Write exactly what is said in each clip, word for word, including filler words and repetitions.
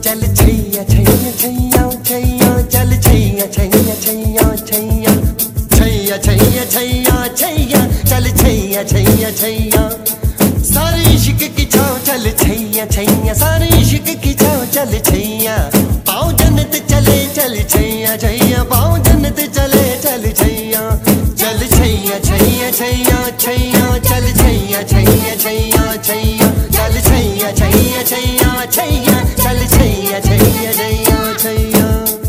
चल छैया छैया छैया छैया चल छैया छैया छैया छैया छैया छैया छैया छैया चल छैया छैया छैया सारे इश्क की छाँव चल छैया छैया सारे इश्क की छाँव चल छैया पाँव जन्नत चले चल छैया छैया पाँव जन्नत चले चल छैया चल छैया छैया छैया छैया चल छैया छैया छैया छैया चल छैया छैया छैया छैया चल छैया छैया छैया छैया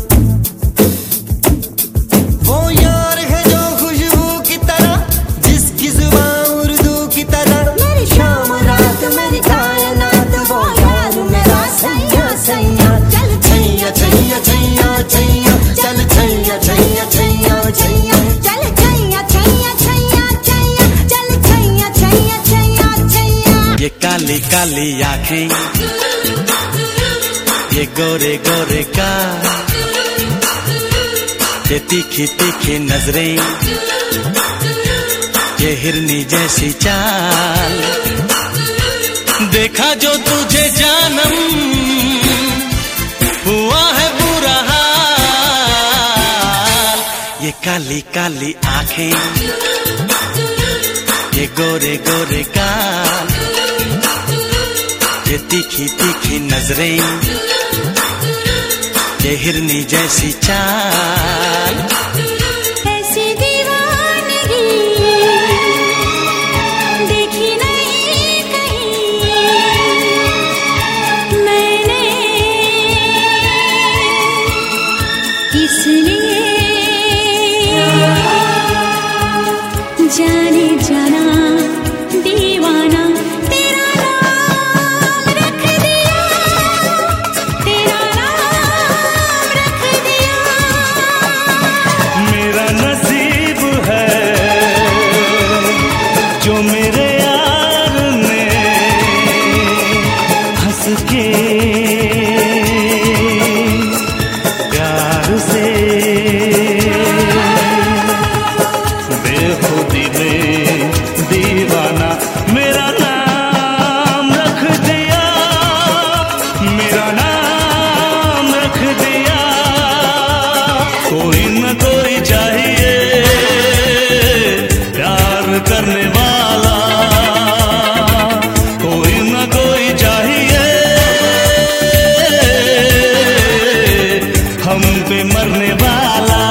वो यार है जो खुशबू की तरह जिसकी जुबान उर्दू की तरह मेरी शाम रात मेरी कायनात वो यार मेरा सैया सैया चल छैया छैया छैया छैया चल छैया छैया छैया छैया चल छैया छैया छैया छैया चल छैया छैया छैया छैया। ये काली काली आँखें, ये गोरे गोरे का, ये तीखी तीखी नजरें, ये हिरनी जैसी चाल, देखा जो तुझे जानम हुआ है बुरा हाल। ये काली काली आँखें, ये गोरे गोरे गाल, ये तीखी तीखी नजरें, ये हिरनी जैसी चाल, ऐसी दीवानगी देखी नहीं कहीं मैंने, इसलिए जाने जाना दीवाना तेरा नाम रख दिया, तेरा नाम रख दिया। मेरा नसीब है जो मेरे यार ने हंस के प्यार से बेखुदी में दीवाना मेरा नाम रख दिया, मेरा नाम रख दिया। कोई न कोई चाहिए प्यार करने वाला, कोई न कोई चाहिए हम पे मरने वाला।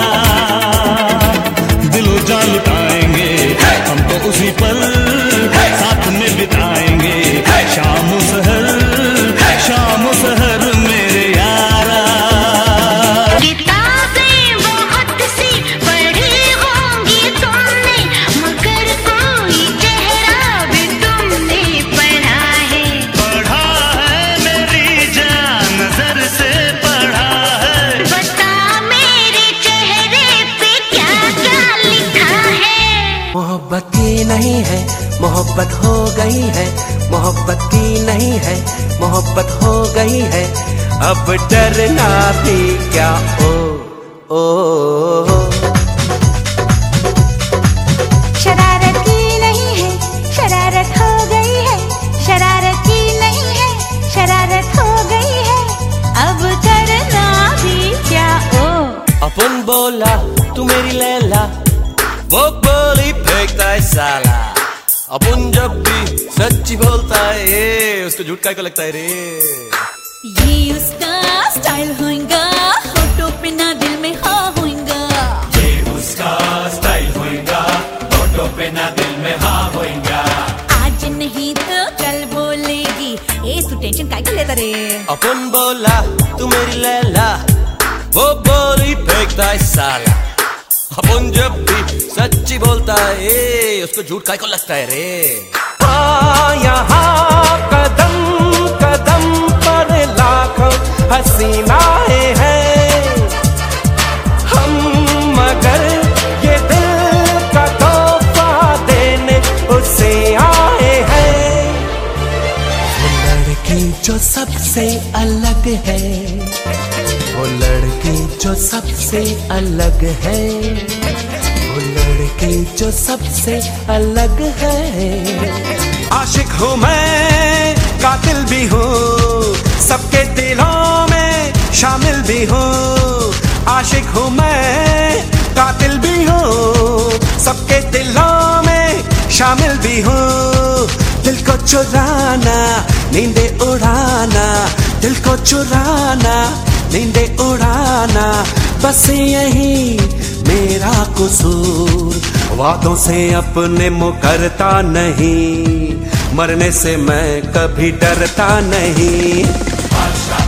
दिलो जान लुटाएंगे हम तो उसी पल साथ में बिताएंगे, शाम सहर शाम सहर मेरे यारा। किताबें बहुत सी पढ़ी होंगी तुमने मगर कोई चेहरा भी तुमने पढ़ा है, पढ़ा है मेरी जान नजर से पढ़ा है। बता मेरे चेहरे पे क्या क्या लिखा है। मोहब्बत की नहीं है मोहब्बत हो गई है, मोहब्बत की नहीं है मोहब्बत हो गई है, अब डरना भी क्या ओ ओ, ओ। शरारत की नहीं है शरारत हो गई है, शरारत की नहीं है शरारत हो गई है, अब करना भी क्या ओ। अपन बोला तू मेरी लैला, वो बोली फेंकता है साला। अपन जब भी सच्ची बोलता है ये उसको झूठ काहे को लगता है रे। ये उसका स्टाइल होएगा, होठों पे ना दिल में हाँ होएगा, ये उसका स्टाइल होएगा, होठों पे ना दिल में हाँ होएगा। आज नहीं तो कल बोलेगी, ए तू टेंशन काहे को लेता रे। अपन बोला तू मेरी लैला, वो बोली फेंकता है साला। अपन जब भी सच्ची बोलता है ये उसको झूठ काहे को लगता है रे। हाँ यहाँ कदम कदम पर लाखों हसीनाएं हैं, हम मगर ये दिल का तोहफा देने उसे आए हैं। वो लड़की जो सबसे अलग है, वो लड़की जो सबसे अलग है, वो लड़की जो सबसे अलग है। आशिक हूँ मैं कातिल भी हूँ, सबके दिलों में शामिल भी हूँ। दिल को चुराना, नींदे उड़ाना, दिल को चुराना, नींदे उड़ाना, बस यही मेरा कसूर। वादों से अपने मुकरता नहीं, मरने से मैं कभी डरता नहीं।